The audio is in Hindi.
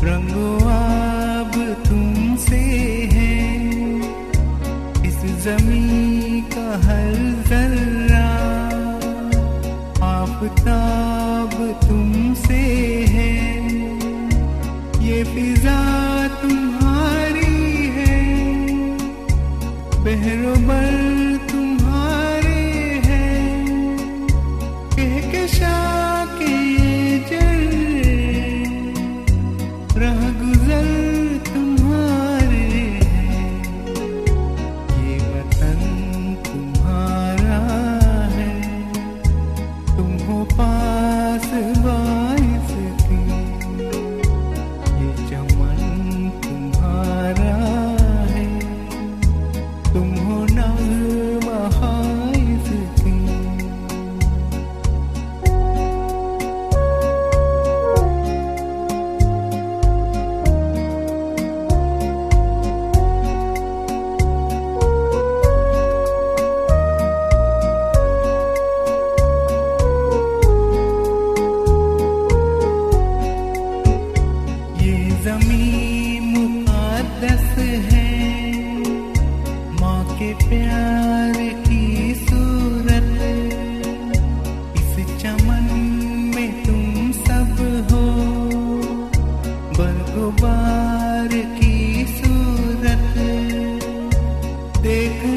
रंगो अब तुमसे है इस ज़मीं का हर ज़र्रा, आफ़ताब तुमसे है ये फ़िज़ा तुम्हारी है, बहरोबर तुम्हारे हैं, कहकशां के जर्रे राह गुज़र तुम्हारे हैं, ये वतन तुम्हारा है, तुम हो पास बाइस के, ये चमन तुम्हारा है, तुम हो नग़्मा ख़ाइस के। ये ज़मीं मुक़द्दस है, माँ के प्यार की सूरत, इस चमन में तुम सब हो, बरगुबार की सूरत, देख